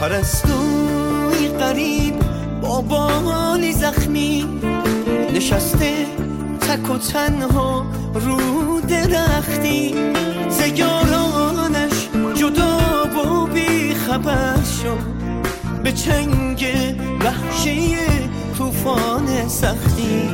پرستوی غریب با بالی زخمی نشسته تک و تنها رو درختی، زیارانش جدا و بی خبر شد به چنگ وحشی طوفان سختی،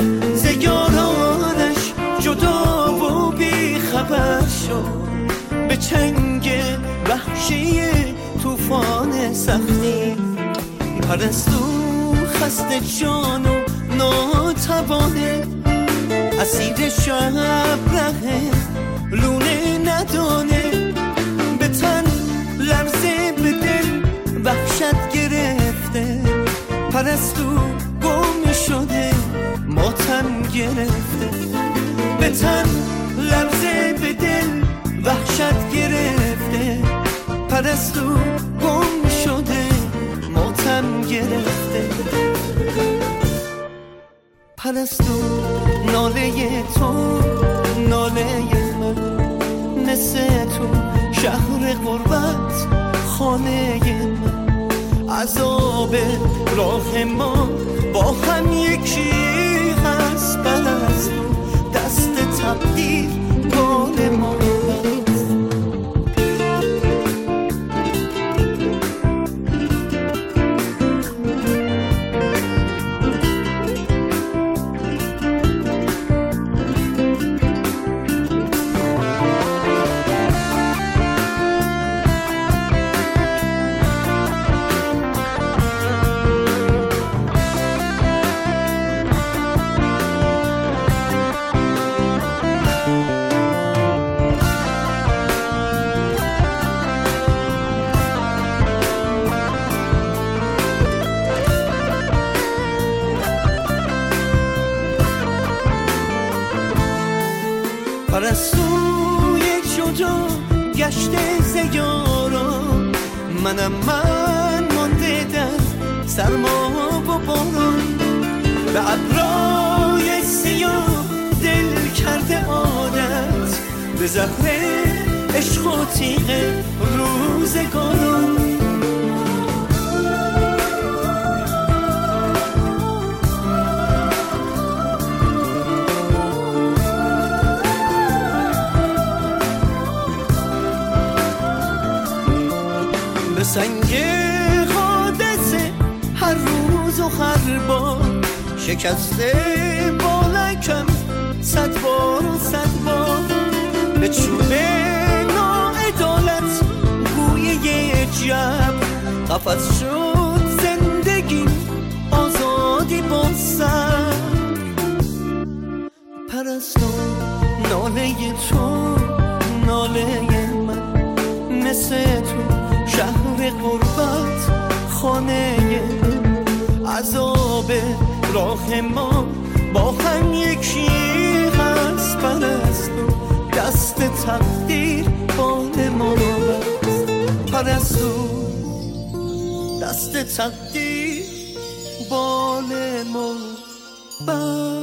زیارانش جدا و بی خبر شد به چنگ وحشی طوفان سختی. پرستو خسته جان و ناتوانه، اسیر شب ره لونه ندانه، به تن لرزه به دل وحشت گرفته، پرستو گم شده ماتم گرفته، به تن لرزه به دل وحشت گرفته، پرستو گم شده ماتم گرفته. پرستو ناله تو ناله من، مثل تو شهر غربت خانه من، عذاب راه ما با هم یکی هست، پرستو دست تقدیر بال ما هست. پرستوی جدا گشته زیاران، منم من مانده در سرما و باران، به ابرای سیاه دل کرده عادت، به زهر عشق و تیغ روزگاران. به سنگ حادثه هر روز و هر بار، شکسته بالکم 100 بار و 100 بار، به چوب ناعدالت گوی یه جب، قفس شد زندگی آزادی با سر. پرستو ناله تو ناله من، مثل تو شهر غربت خانه من، عذاب راه ما با هم یکی هست، پرستو دست تقدیر بال ما هست، پرستو دست تقدیر بال ما بست.